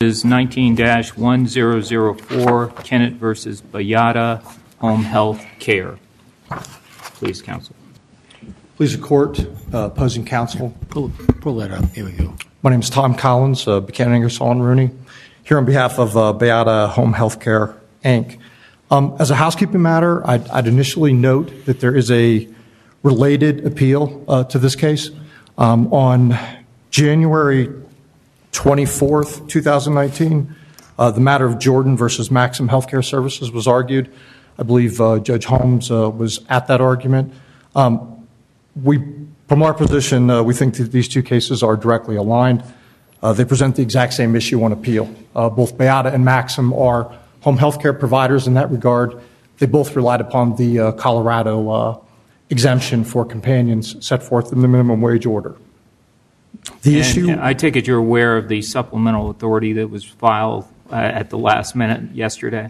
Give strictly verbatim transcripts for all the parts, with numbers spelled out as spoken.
Is nineteen dash one zero zero four Kennett versus Bayada Home Health Care. Please, counsel. Please, the court, uh, opposing counsel. Pull, pull that up. Here we go. My name is Tom Collins, uh, Buchanan, Ingersoll and Rooney, here on behalf of uh, Bayada Home Health Care, Incorporated. Um, as a housekeeping matter, I'd, I'd initially note that there is a related appeal uh, to this case. Um, on January twenty-fourth, twenty nineteen, uh, the matter of Jordan versus Maxim Healthcare Services was argued. I believe uh, Judge Holmes uh, was at that argument. Um, we, from our position, uh, we think that these two cases are directly aligned. Uh, they present the exact same issue on appeal. Uh, both Bayada and Maxim are home health care providers in that regard. They both relied upon the uh, Colorado uh, exemption for companions set forth in the minimum wage order. The and issue. I take it you're aware of the supplemental authority that was filed uh, at the last minute yesterday?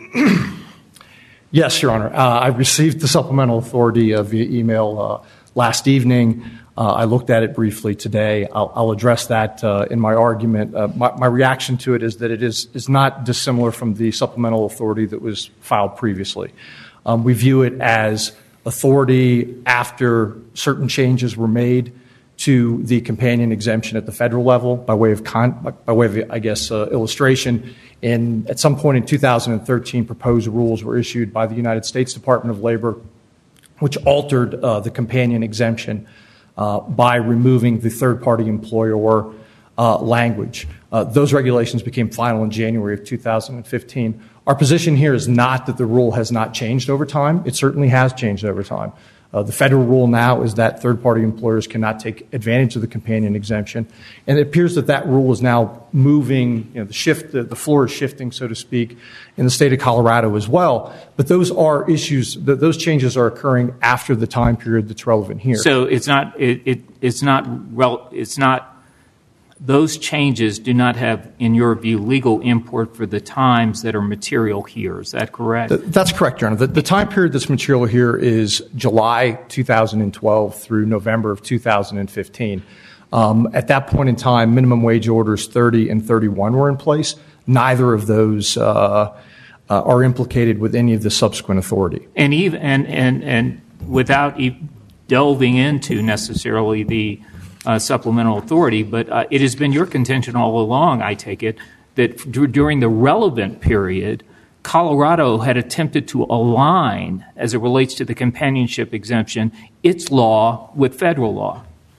Yes, Your Honor. Uh, I received the supplemental authority uh, via email uh, last evening. Uh, I looked at it briefly today. I'll, I'll address that uh, in my argument. Uh, my, my reaction to it is that it is, is not dissimilar from the supplemental authority that was filed previously. Um, we view it as authority after certain changes were made to the companion exemption at the federal level by way of, con- by way of I guess, uh, illustration. And at some point in two thousand thirteen, proposed rules were issued by the United States Department of Labor, which altered uh, the companion exemption uh, by removing the third-party employer uh, language. Uh, those regulations became final in January of two thousand fifteen. Our position here is not that the rule has not changed over time. It certainly has changed over time. Uh, the federal rule now is that third-party employers cannot take advantage of the companion exemption, and it appears that that rule is now moving. You know, the shift, the, the floor is shifting, so to speak, in the state of Colorado as well. But those are issues. Th- those changes are occurring after the time period that's relevant here. So it's not. It, it it's not. Rel- it's not. Those changes do not have, in your view, legal import for the times that are material here. Is that correct? Th- that's correct, Your Honor. The, the time period that's material here is July two thousand twelve through November of two thousand fifteen. Um, at that point in time, minimum wage orders thirty and thirty-one were in place. Neither of those uh, uh, are implicated with any of the subsequent authority. And even and and and without e- delving into necessarily the Uh, supplemental authority, but uh, it has been your contention all along, I take it, that d- during the relevant period, Colorado had attempted to align, as it relates to the companionship exemption, its law with federal law.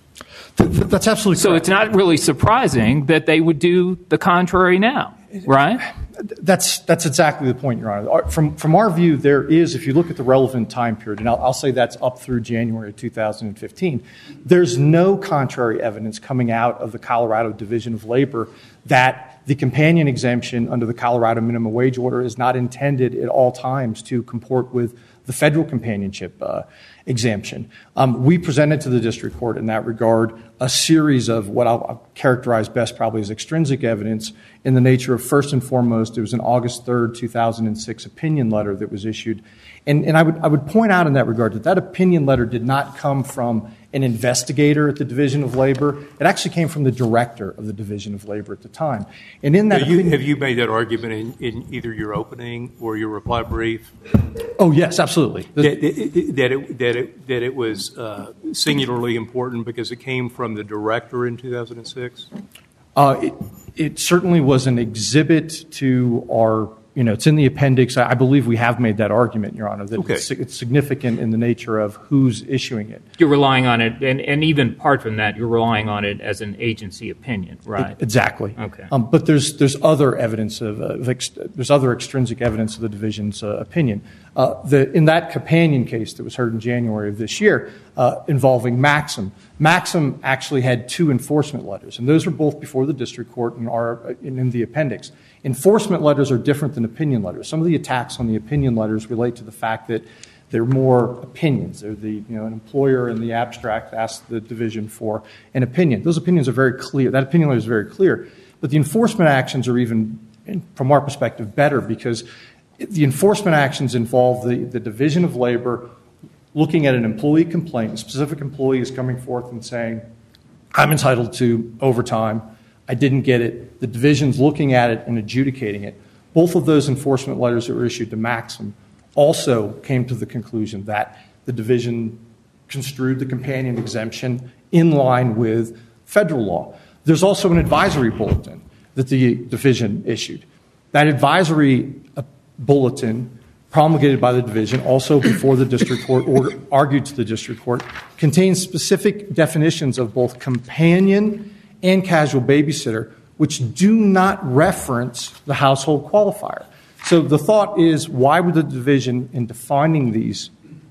Th- th- that's absolutely so correct. So it's not really surprising that they would do the contrary now, right? That's that's exactly the point, Your Honor. From from our view, there is, if you look at the relevant time period, and I'll, I'll say that's up through January two thousand fifteen, there's no contrary evidence coming out of the Colorado Division of Labor that the companion exemption under the Colorado minimum wage order is not intended at all times to comport with the federal companionship uh, exemption. Um, we presented to the district court in that regard a series of what I'll, I'll characterize best probably as extrinsic evidence in the nature of, first and foremost, it was an August third, two thousand six opinion letter that was issued. And, and I would I would point out in that regard that that opinion letter did not come from an investigator at the Division of Labor. It actually came from the director of the Division of Labor at the time. And in that have you, opinion, have you made that argument in, in either your opening or your reply brief? Oh, yes, absolutely. That, that, it, that, it, that it was uh, singularly important because it came from the director in two thousand six? Uh, it, it certainly was an exhibit to our, you know, it's in the appendix. I, I believe we have made that argument, Your Honor, that okay. it's, it's significant in the nature of who's issuing it. You're relying on it, and, and even apart from that, you're relying on it as an agency opinion, right? It, exactly. Okay. Um, but there's there's other evidence of, uh, of ex- there's other extrinsic evidence of the division's uh, opinion. Uh, the, in that companion case that was heard in January of this year uh, involving Maxim, Maxim actually had two enforcement letters, and those were both before the district court and are in, in the appendix. Enforcement letters are different than opinion letters. Some of the attacks on the opinion letters relate to the fact that they're more opinions. They're the, you know, an employer in the abstract asked the division for an opinion. Those opinions are very clear. That opinion letter is very clear. But the enforcement actions are even, from our perspective, better because the enforcement actions involve the, the Division of Labor looking at an employee complaint. A specific employee is coming forth and saying, I'm entitled to overtime. I didn't get it. The division's looking at it and adjudicating it. Both of those enforcement letters that were issued to Maxim also came to the conclusion that the division construed the companion exemption in line with federal law. There's also an advisory bulletin that the division issued. That advisory bulletin promulgated by the division, also before the district court or argued to the district court, contains specific definitions of both companion and casual babysitter, which do not reference the household qualifier. So the thought is, why would the division, in defining these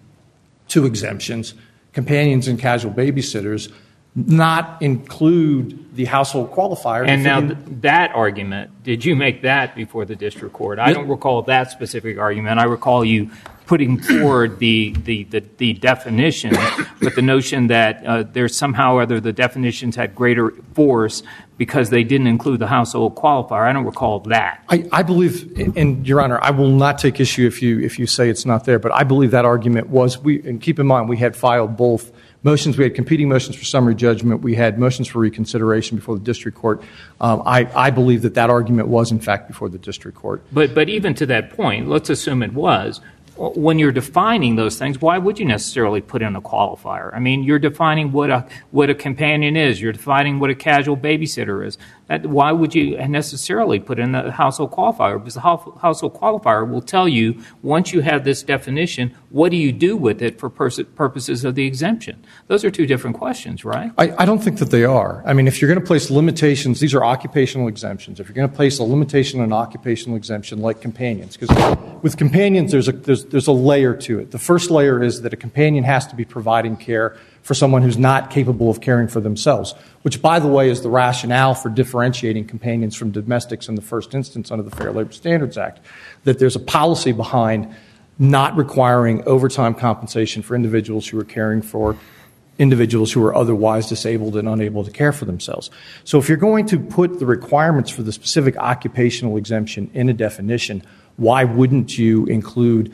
two exemptions, companions and casual babysitters, not include the household qualifier? And now th- that argument, did you make that before the district court? I don't recall that specific argument. I recall you putting forward the, the, the, the definition, but the notion that uh, there's somehow or other the definitions had greater force because they didn't include the household qualifier. I don't recall that. I, I believe, and Your Honor, I will not take issue if you if you say it's not there, but I believe that argument was, we, and keep in mind, we had filed both motions. We had competing motions for summary judgment. We had motions for reconsideration before the district court. Um, I, I believe that that argument was, in fact, before the district court. But but even to that point, let's assume it was. When you're defining those things, why would you necessarily put in a qualifier? I mean, you're defining what a what a companion is. You're defining what a casual babysitter is. That, why would you necessarily put in the household qualifier? Because the household qualifier will tell you, once you have this definition, what do you do with it for pers- purposes of the exemption? Those are two different questions, right? I, I don't think that they are. I mean, if you're going to place limitations, these are occupational exemptions. If you're going to place a limitation on an occupational exemption like companions, because with companions there's a there's there's a layer to it. The first layer is that a companion has to be providing care for someone who's not capable of caring for themselves, which, by the way, is the rationale for differentiating companions from domestics in the first instance under the Fair Labor Standards Act, that there's a policy behind not requiring overtime compensation for individuals who are caring for individuals who are otherwise disabled and unable to care for themselves. So if you're going to put the requirements for the specific occupational exemption in a definition, why wouldn't you include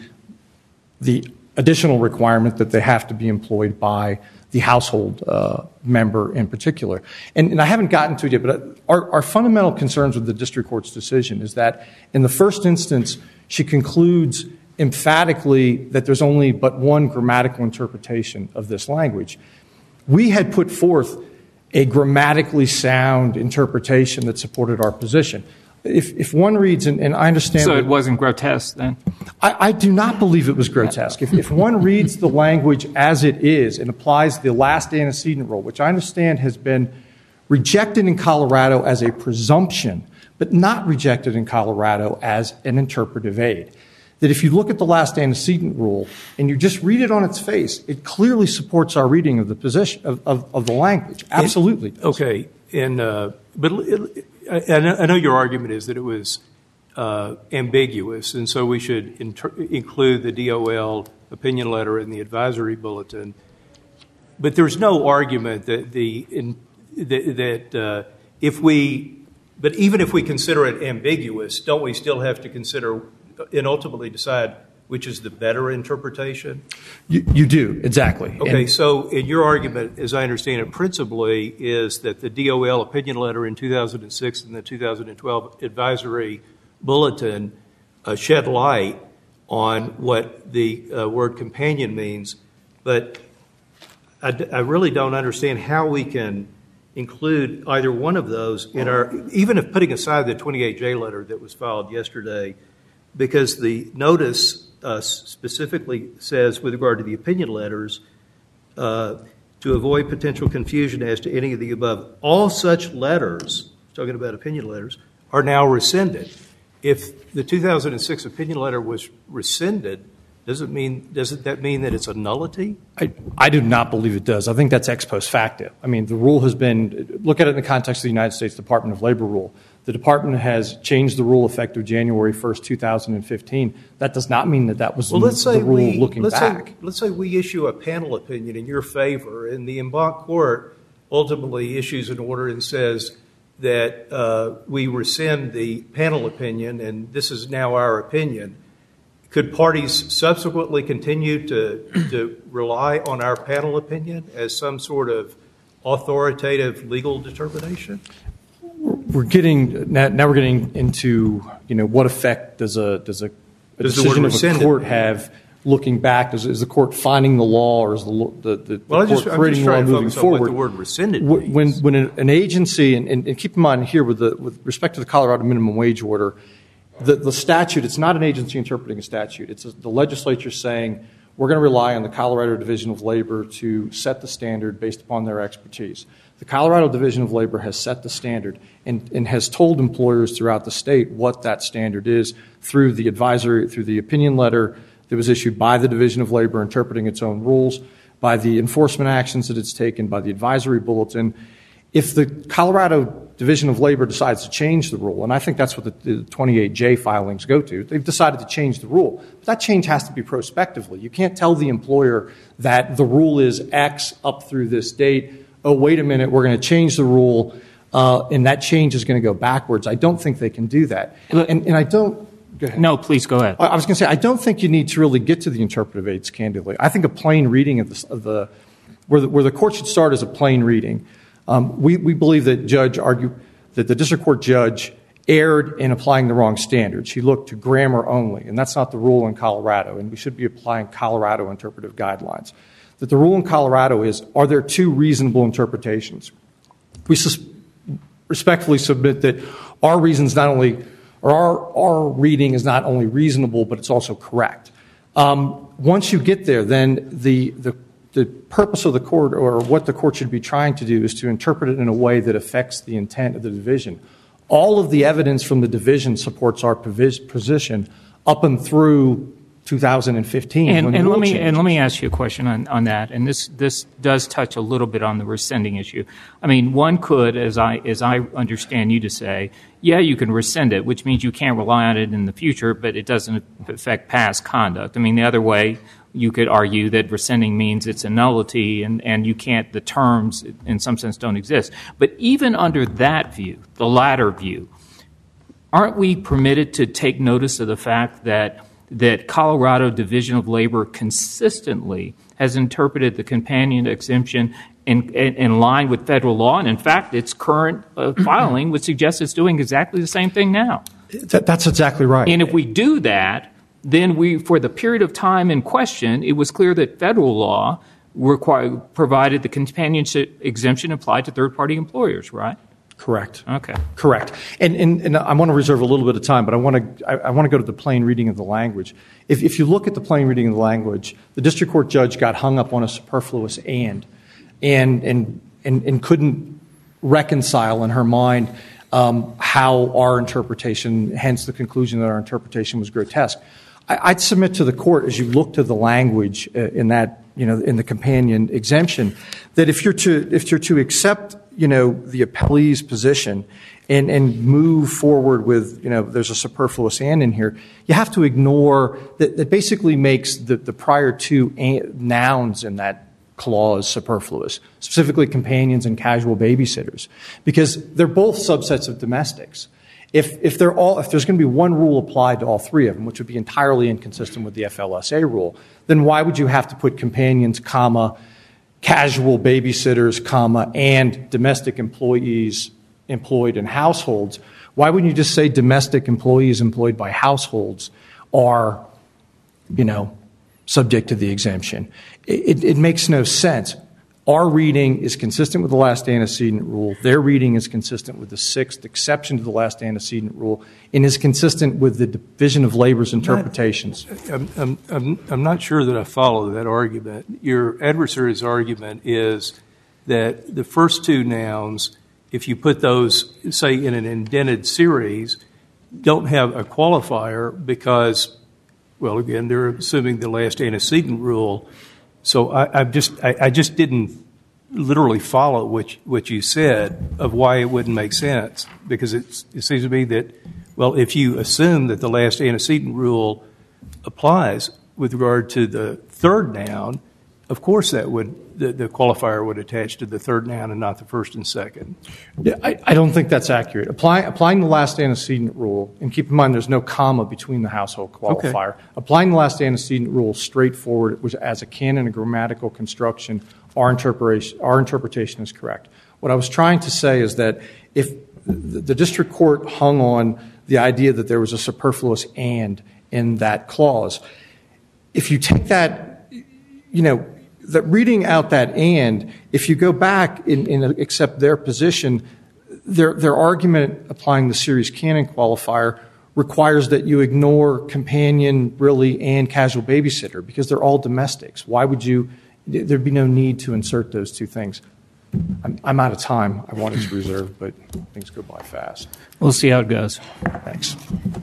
the additional requirement that they have to be employed by the household uh, member in particular? And, and I haven't gotten to it yet, but our, our fundamental concerns with the district court's decision is that in the first instance, she concludes emphatically that there's only but one grammatical interpretation of this language. We had put forth a grammatically sound interpretation that supported our position. If, if one reads, and, and I understand... So it wasn't grotesque then? I, I do not believe it was grotesque. If, if one reads the language as it is and applies the last antecedent rule, which I understand has been rejected in Colorado as a presumption, but not rejected in Colorado as an interpretive aid, that if you look at the last antecedent rule and you just read it on its face, it clearly supports our reading of the position of, of, of the language. Absolutely. It, okay, and uh, but it, I know your argument is that it was uh, ambiguous, and so we should inter- include the D O L opinion letter in the advisory bulletin. But there's no argument that the in, that, that uh, if we, but even if we consider it ambiguous, don't we still have to consider and ultimately decide which is the better interpretation? You, you do, exactly. Okay, and so in your argument, as I understand it, principally is that the D O L opinion letter in two thousand six and the two thousand twelve advisory bulletin uh, shed light on what the uh, word companion means, but I, d- I really don't understand how we can include either one of those in our, even if putting aside the twenty-eight J letter that was filed yesterday, because the notice uh, specifically says, with regard to the opinion letters, uh, to avoid potential confusion as to any of the above, all such letters, talking about opinion letters, are now rescinded. If the two thousand six opinion letter was rescinded, does it mean, doesn't that mean that it's a nullity? I, I do not believe it does. I think that's ex post facto. I mean, the rule has been, look at it in the context of the United States Department of Labor rule. The department has changed the rule effective January first, two thousand fifteen. That does not mean that that was well, let's the, say the rule we, looking let's back. Say, let's say we issue a panel opinion in your favor, and the en banc court ultimately issues an order and says that uh, we rescind the panel opinion, and this is now our opinion. Could parties subsequently continue to, to rely on our panel opinion as some sort of authoritative legal determination? we're getting now, now we're getting into, you know, what effect does a does a, a does decision of a rescinded court have looking back? Is, is the court finding the law, or is the the, the, well, the court just, creating law moving on forward? what the word rescinded when means. when an, an agency, and, and, and keep in mind here with the with respect to the Colorado minimum wage order, the, the statute, it's not an agency interpreting a statute. It's a, the legislature saying we're going to rely on the Colorado Division of Labor to set the standard based upon their expertise. The Colorado Division of Labor has set the standard and, and has told employers throughout the state what that standard is through the advisory, through the opinion letter that was issued by the Division of Labor interpreting its own rules, by the enforcement actions that it's taken, by the advisory bulletin. If the Colorado Division of Labor decides to change the rule, and I think that's what the, the twenty-eight J filings go to, they've decided to change the rule. But that change has to be prospectively. You can't tell the employer that the rule is X up through this date. Oh, wait a minute, we're going to change the rule, uh, and that change is going to go backwards. I don't think they can do that. And, and I don't... Go ahead. No, please go ahead. I was going to say, I don't think you need to really get to the interpretive aids candidly. I think a plain reading of the, of the, where, the where the court should start is a plain reading. Um, we, we believe that judge argue that the district court judge erred in applying the wrong standard. She looked to grammar only, and that's not the rule in Colorado, and we should be applying Colorado interpretive guidelines. That the rule in Colorado is, are there two reasonable interpretations? We sus- respectfully submit that our reasons not only, or our, our reading is not only reasonable, but it's also correct. Um, once you get there, then the, the the purpose of the court, or what the court should be trying to do, is to interpret it in a way that affects the intent of the division. All of the evidence from the division supports our position up and through two thousand fifteen. And, when and the let rule me changed. and let me ask you a question on, on that. And this this does touch a little bit on the rescinding issue. I mean, one could, as I as I understand you to say, yeah, you can rescind it, which means you can't rely on it in the future, but it doesn't affect past conduct. I mean, the other way, you could argue that rescinding means it's a nullity, and, and you can't, the terms in some sense don't exist. But even under that view, the latter view, aren't we permitted to take notice of the fact that that Colorado Division of Labor consistently has interpreted the companion exemption in, in, in line with federal law, and in fact, its current uh, filing would suggest it's doing exactly the same thing now. That, that's exactly right. And if we do that, then we, for the period of time in question, it was clear that federal law required, provided the companionship exemption applied to third-party employers, right? Correct. Okay. Correct. And, and, and I want to reserve a little bit of time, but I want to I, I want to go to the plain reading of the language. If, if you look at the plain reading of the language, the district court judge got hung up on a superfluous and, and, and, and, and couldn't reconcile in her mind um, how our interpretation, hence the conclusion that our interpretation was grotesque. I, I'd submit to the court, as you look to the language uh, in that, you know, in the companion exemption, that if you're to if you're to accept, you know, the appellee's position and, and move forward with, you know, there's a superfluous and in here, you have to ignore that, that basically makes the, the prior two an, nouns in that clause superfluous, specifically companions and casual babysitters, because they're both subsets of domestics. If if they're all if there's going to be one rule applied to all three of them, which would be entirely inconsistent with the F L S A rule, then why would you have to put companions, comma, casual babysitters, comma, and domestic employees employed in households? Why wouldn't you just say domestic employees employed by households are, you know, subject to the exemption? It, it, it makes no sense. Our reading is consistent with the last antecedent rule. Their reading is consistent with the sixth exception to the last antecedent rule, and is consistent with the Division of Labor's interpretations. I'm, I'm, I'm, I'm not sure that I follow that argument. Your adversary's argument is that the first two nouns, if you put those, say, in an indented series, don't have a qualifier because, well, again, they're assuming the last antecedent rule. So I, I just I, I just didn't literally follow what you, what you said of why it wouldn't make sense, because it's, it seems to me that, well, if you assume that the last antecedent rule applies with regard to the third noun, of course that would the, the qualifier would attach to the third noun and not the first and second. Yeah, I, I don't think that's accurate. Apply, applying the last antecedent rule, and keep in mind there's no comma between the household qualifier. Okay. Applying the last antecedent rule straightforward, which as a canon of grammatical construction, our interpretation, our interpretation is correct. What I was trying to say is that if the, the district court hung on the idea that there was a superfluous and in that clause. If you take that, you know, that reading out that and, if you go back and, and accept their position, their, their argument applying the series canon qualifier requires that you ignore companion, really, and casual babysitter because they're all domestics. Why would you, there'd be no need to insert those two things. I'm, I'm out of time. I wanted to reserve, but things go by fast. We'll see how it goes. Thanks.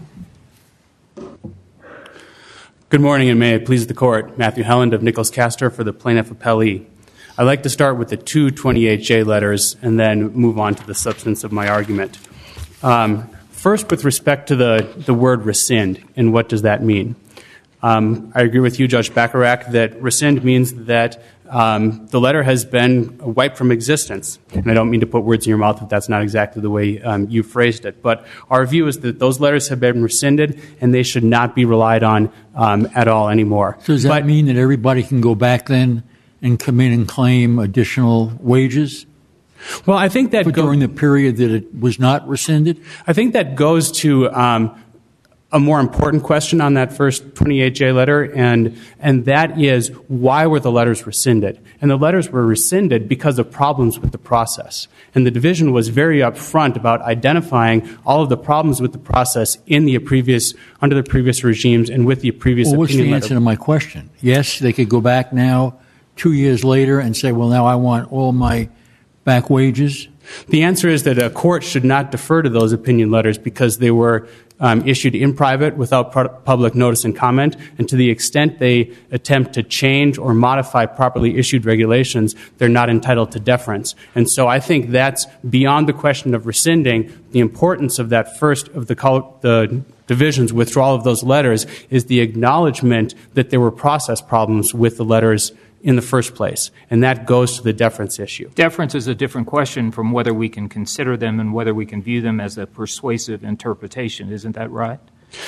Good morning, and may it please the Court. Matthew Helland of Nichols Castor for the Plaintiff Appellee. I'd like to start with the two twenty-eight J letters and then move on to the substance of my argument. Um, first, with respect to the, the word rescind, and what does that mean? Um, I agree with you, Judge Bacharach, that rescind means that um, the letter has been wiped from existence. And I don't mean to put words in your mouth if that's not exactly the way um, you phrased it. But our view is that those letters have been rescinded and they should not be relied on um, at all anymore. So does that but, mean that everybody can go back then and come in and claim additional wages? Well, I think that But go- during the period that it was not rescinded? I think that goes to um, a more important question on that first twenty-eight J letter, and and that is, why were the letters rescinded? And the letters were rescinded because of problems with the process. And the division was very upfront about identifying all of the problems with the process in the previous, under the previous regimes and with the previous Well, what's opinion the letter. answer to my question? Yes, they could go back now, two years later, and say, well, now I want all my back wages? The answer is that a court should not defer to those opinion letters because they were um, issued in private without pro- public notice and comment, and to the extent they attempt to change or modify properly issued regulations, they're not entitled to deference. And so I think that's beyond the question of rescinding. The importance of that first of the, col- the division's withdrawal of those letters is the acknowledgement that there were process problems with the letters in the first place, and that goes to the deference issue. Deference is a different question from whether we can consider them and whether we can view them as a persuasive interpretation. Isn't that right?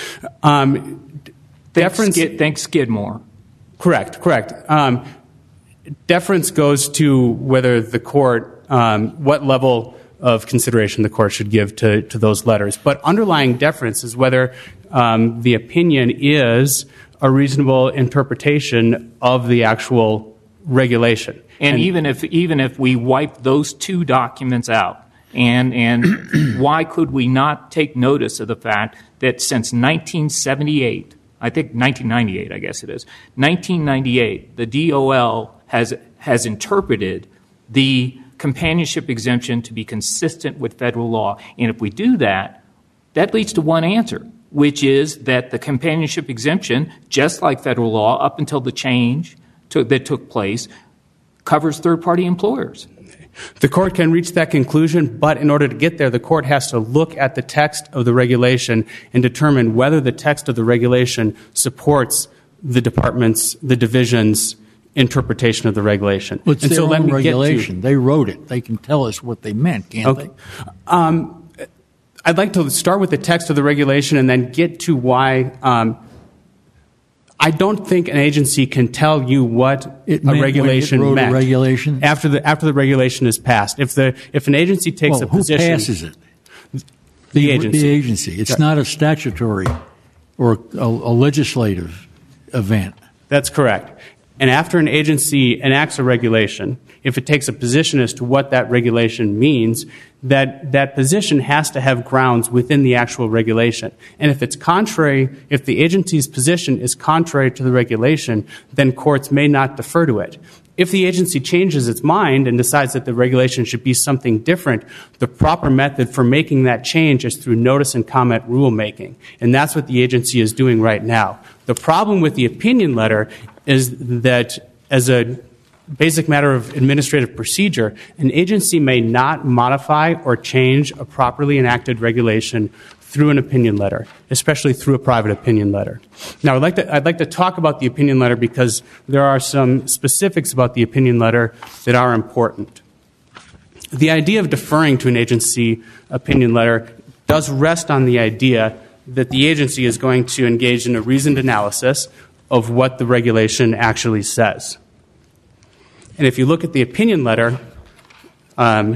Um, deference. Think, Skid, think Skidmore. Correct, correct. Um, deference goes to whether the court, um, what level of consideration the court should give to, to those letters. But underlying deference is whether um, the opinion is a reasonable interpretation of the actual regulation. And, and even if even if we wipe those two documents out, and and why could we not take notice of the fact that since nineteen seventy-eight, I think nineteen ninety-eight, I guess it is, nineteen ninety-eight, the D O L has has interpreted the companionship exemption to be consistent with federal law. And if we do that, that leads to one answer, which is that the companionship exemption, just like federal law, up until the change to, that took place, covers third-party employers. The court can reach that conclusion, but in order to get there, the court has to look at the text of the regulation and determine whether the text of the regulation supports the department's, the division's interpretation of the regulation. Well, it's and their so let own me regulation. Get to, they wrote it. They can tell us what they meant, can't okay. they? Um, I'd like to start with the text of the regulation and then get to why um, I don't think an agency can tell you what it a meant regulation when it wrote meant a regulation? after the after the regulation is passed. If the if an agency takes well, a who position, passes it? The, the agency. The agency. It's Right. not a statutory or a, a legislative event. That's correct. And after an agency enacts a regulation, if it takes a position as to what that regulation means, that that position has to have grounds within the actual regulation. And if it's contrary, if the agency's position is contrary to the regulation, then courts may not defer to it. If the agency changes its mind and decides that the regulation should be something different, the proper method for making that change is through notice and comment rulemaking. And that's what the agency is doing right now. The problem with the opinion letter is that as a basic matter of administrative procedure, an agency may not modify or change a properly enacted regulation through an opinion letter, especially through a private opinion letter. Now, I'd like to, I'd like to talk about the opinion letter because there are some specifics about the opinion letter that are important. The idea of deferring to an agency opinion letter does rest on the idea that the agency is going to engage in a reasoned analysis of what the regulation actually says. And if you look at the opinion letter, um,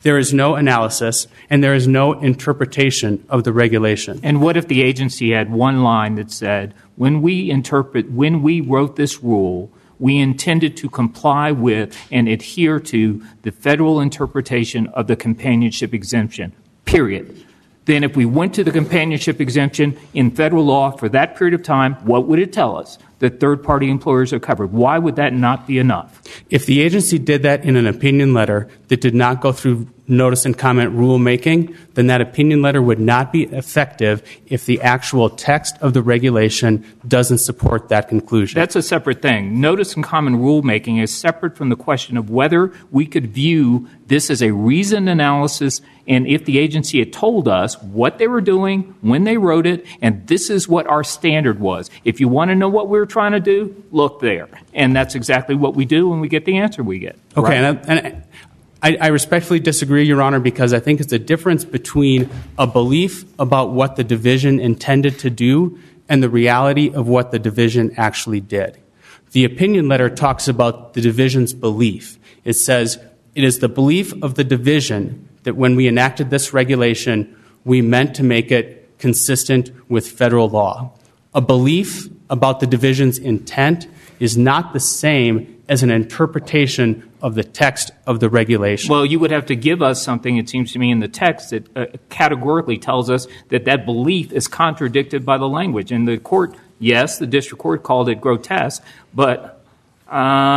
There is no analysis, and there is no interpretation of the regulation. And what if the agency had one line that said, when we interpret, when we wrote this rule, we intended to comply with and adhere to the federal interpretation of the companionship exemption, period. Then if we went to the companionship exemption in federal law for that period of time, what would it tell us? That third-party employers are covered. Why would that not be enough? If the agency did that in an opinion letter that did not go through notice and comment rulemaking, then that opinion letter would not be effective if the actual text of the regulation doesn't support that conclusion. That's a separate thing. Notice and comment rulemaking is separate from the question of whether we could view this as a reasoned analysis, and if the agency had told us what they were doing, when they wrote it, and this is what our standard was. If you want to know what we were trying to do, look there. And that's exactly what we do when we get the answer we get. Okay, right? and, and I, I respectfully disagree, Your Honor, because I think it's a difference between a belief about what the division intended to do and the reality of what the division actually did. The opinion letter talks about the division's belief. It says, it is the belief of the division that when we enacted this regulation, we meant to make it consistent with federal law. A belief about the division's intent is not the same as an interpretation of the text of the regulation. Well, you would have to give us something, it seems to me, in the text that uh, categorically tells us that that belief is contradicted by the language. And the court, yes, the district court called it grotesque, but uh,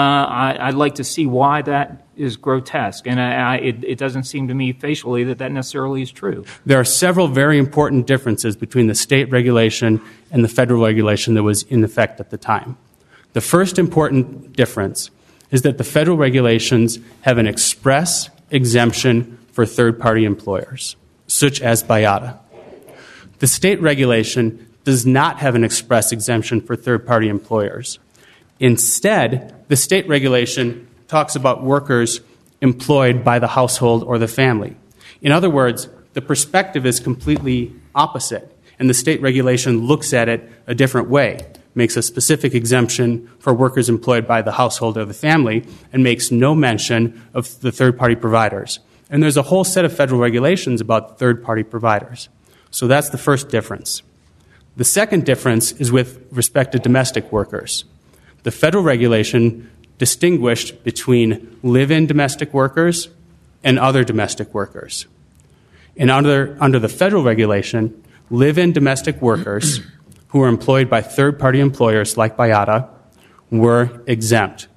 I, I'd like to see why that is grotesque. And I, I, it, it doesn't seem to me facially that that necessarily is true. There are several very important differences between the state regulation and the federal regulation that was in effect at the time. The first important difference is that the federal regulations have an express exemption for third-party employers, such as B I A T A. The state regulation does not have an express exemption for third-party employers. Instead, the state regulation talks about workers employed by the household or the family. In other words, the perspective is completely opposite, and the state regulation looks at it a different way, makes a specific exemption for workers employed by the household or the family, and makes no mention of the third-party providers. And there's a whole set of federal regulations about third-party providers. So that's the first difference. The second difference is with respect to domestic workers. The federal regulation distinguished between live-in domestic workers and other domestic workers. And under, under the federal regulation, live-in domestic workers who were employed by third-party employers like B I A T A were exempt.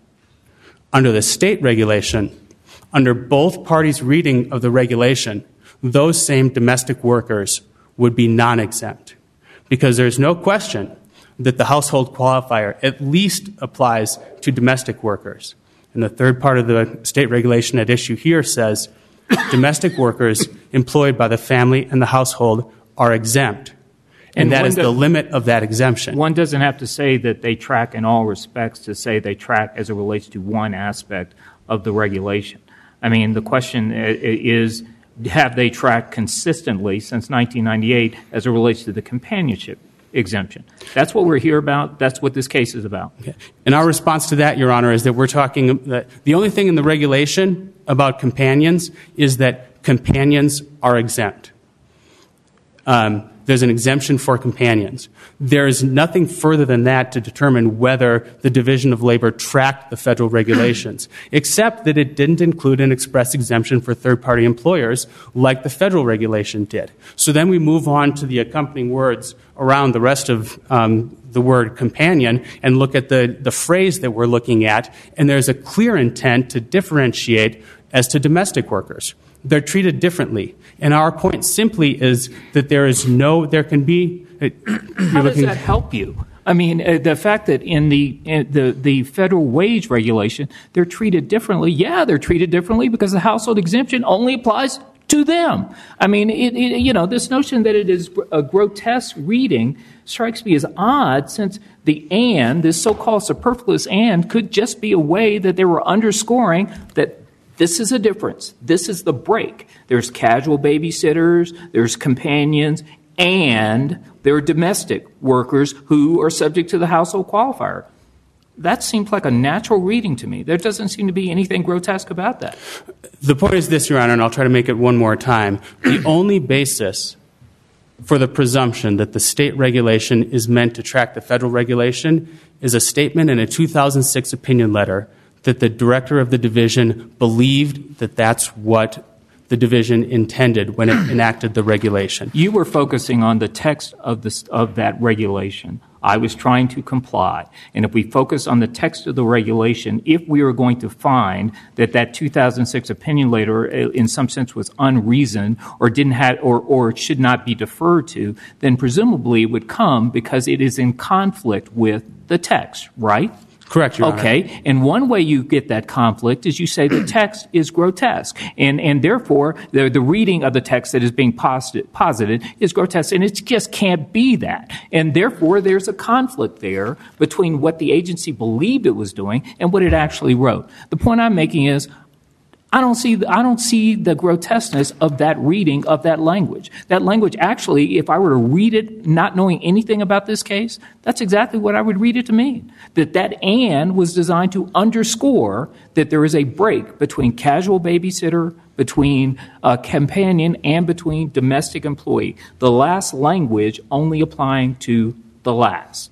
Under the state regulation, under both parties' reading of the regulation, those same domestic workers would be non-exempt, because there's no question that the household qualifier at least applies to domestic workers. And the third part of the state regulation at issue here says domestic workers employed by the family and the household are exempt. And, and that is the limit of that exemption. One doesn't have to say that they track in all respects to say they track as it relates to one aspect of the regulation. I mean, the question is, have they tracked consistently since nineteen ninety-eight as it relates to the companionship exemption? That's what we're here about. That's what this case is about. Okay. And our response to that, Your Honor, is that we're talking that the only thing in the regulation about companions is that companions are exempt. Um, there's an exemption for companions. There is nothing further than that to determine whether the Division of Labor tracked the federal regulations, except that it didn't include an express exemption for third-party employers like the federal regulation did. So then we move on to the accompanying words around the rest of um, the word companion and look at the, the phrase that we're looking at, and there's a clear intent to differentiate as to domestic workers. They're treated differently. And our point simply is that there is no, there can be... How does that help you? I mean, uh, the fact that in the, in the the federal wage regulation, they're treated differently. Yeah, they're treated differently because the household exemption only applies to them. I mean, it, it, you know, this notion that it is a grotesque reading strikes me as odd, since the and, this so-called superfluous and, could just be a way that they were underscoring that this is a difference. This is the break. There's casual babysitters, there's companions, and there are domestic workers who are subject to the household qualifier. that seems like a natural reading to me. There doesn't seem to be anything grotesque about that. The point is this, Your Honor, and I'll try to make it one more time. The only basis for the presumption that the state regulation is meant to track the federal regulation is a statement in a two thousand six opinion letter that the director of the division believed that that's what the division intended when it enacted the regulation. You were focusing on the text of this, of that regulation. I was trying to comply. And if we focus on the text of the regulation, if we are going to find that that two thousand six opinion letter in some sense was unreasoned or didn't have or, or should not be deferred to, then presumably it would come because it is in conflict with the text, right? Correct, Your Honor. Okay, and one way you get that conflict is you say the text is grotesque, and and therefore the the reading of the text that is being posited, posited is grotesque, and it just can't be that. And therefore there's a conflict there between what the agency believed it was doing and what it actually wrote. The point I'm making is I don't see I don't see the grotesqueness of that reading of that language. That language actually, if I were to read it not knowing anything about this case, that's exactly what I would read it to mean. That that and was designed to underscore that there is a break between casual babysitter, between uh, companion, and between domestic employee. The last language only applying to the last.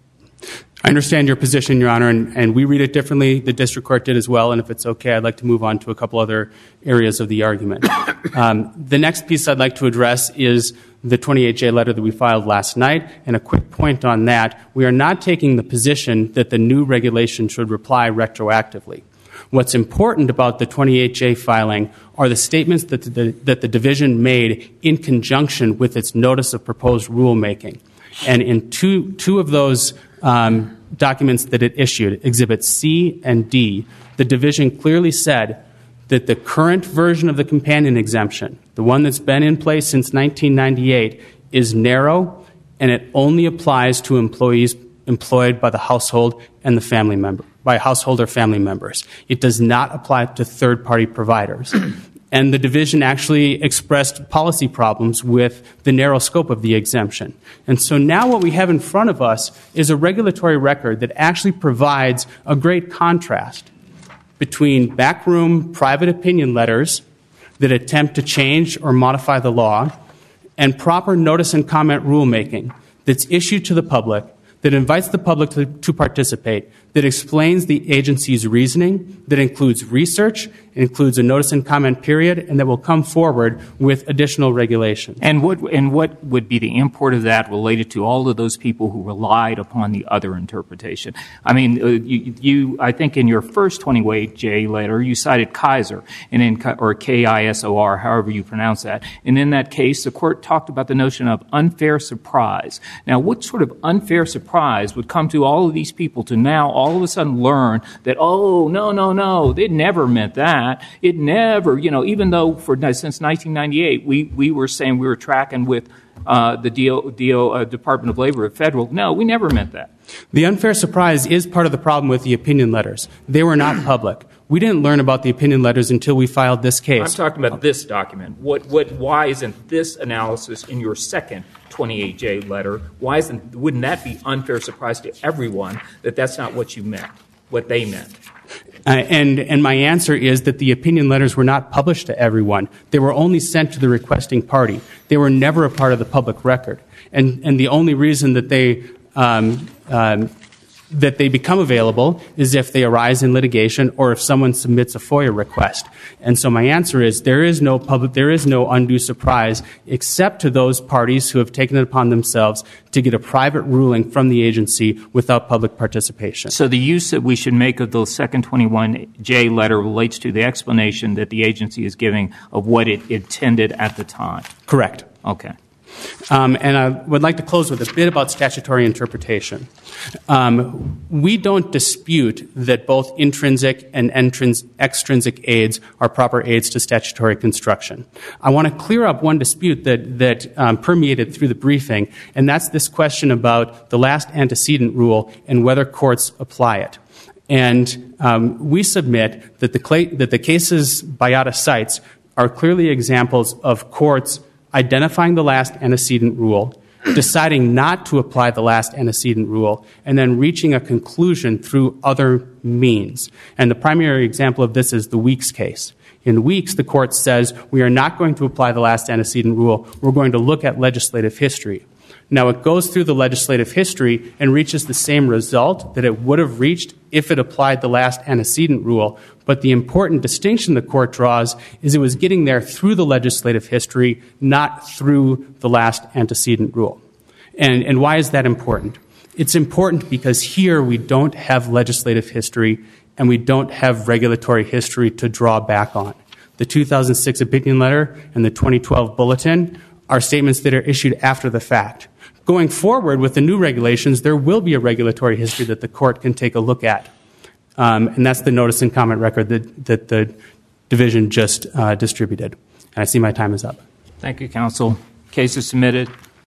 I understand your position, Your Honor, and, and we read it differently. The district court did as well, and if it's okay, I'd like to move on to a couple other areas of the argument. Um, the next piece I'd like to address is the twenty-eight J letter that we filed last night, and a quick point on that. We are not taking the position that the new regulation should apply retroactively. What's important about the twenty-eight J filing are the statements that the, that the division made in conjunction with its notice of proposed rulemaking. And in two, two of those Um, documents that it issued, Exhibits C and D, the division clearly said that the current version of the companion exemption, the one that's been in place since nineteen ninety-eight, is narrow and it only applies to employees employed by the household and the family member, by household or family members. It does not apply to third-party providers. And the division actually expressed policy problems with the narrow scope of the exemption. And so now what we have in front of us is a regulatory record that actually provides a great contrast between backroom private opinion letters that attempt to change or modify the law and proper notice and comment rulemaking that's issued to the public, that invites the public to, to participate, that explains the agency's reasoning, that includes research, includes a notice and comment period, and that will come forward with additional regulations. And what and what would be the import of that related to all of those people who relied upon the other interpretation? I mean, uh, you, you, I think in your first twenty-eight J letter, you cited Kaiser, and in, or K I S O R, however you pronounce that. And in that case, the court talked about the notion of unfair surprise. Now, what sort of unfair surprise would come to all of these people to now all of a sudden learn that, oh, no, no, no, it never meant that. It never, you know, even though for since nineteen ninety-eight, we, we were saying we were tracking with uh, the D O, D O, uh, Department of Labor, federal. No, we never meant that. The unfair surprise is part of the problem with the opinion letters. They were not public. We didn't learn about the opinion letters until we filed this case. I'm talking about this document. What, what, why isn't this analysis in your second twenty-eight J letter, why isn't, wouldn't that be unfair surprise to everyone that that's not what you meant, what they meant? Uh, and, and my answer is that the opinion letters were not published to everyone. They were only sent to the requesting party. They were never a part of the public record. And, and the only reason that they um, um, that they become available is if they arise in litigation or if someone submits a FOIA request. And so my answer is there is no public, there is no undue surprise except to those parties who have taken it upon themselves to get a private ruling from the agency without public participation. So the use that we should make of the second twenty-one J letter relates to the explanation that the agency is giving of what it intended at the time. Correct. Okay. Um, and I would like to close with a bit about statutory interpretation. Um, we don't dispute that both intrinsic and entrins- extrinsic aids are proper aids to statutory construction. I want to clear up one dispute that, that um, permeated through the briefing, and that's this question about the last antecedent rule and whether courts apply it. And um, we submit that the, cl- that the cases Bayada cites are clearly examples of courts identifying the last antecedent rule, deciding not to apply the last antecedent rule, and then reaching a conclusion through other means. And the primary example of this is the Weeks case. In Weeks, the court says, we are not going to apply the last antecedent rule. We're going to look at legislative history. Now, it goes through the legislative history and reaches the same result that it would have reached if it applied the last antecedent rule. But the important distinction the court draws is it was getting there through the legislative history, not through the last antecedent rule. And, and why is that important? It's important because here we don't have legislative history and we don't have regulatory history to draw back on. The two thousand six opinion letter and the twenty twelve bulletin are statements that are issued after the fact. Going forward with the new regulations, there will be a regulatory history that the court can take a look at. Um, and that's the notice and comment record that, that the division just uh, distributed. And I see my time is up. Thank you, counsel. Case is submitted.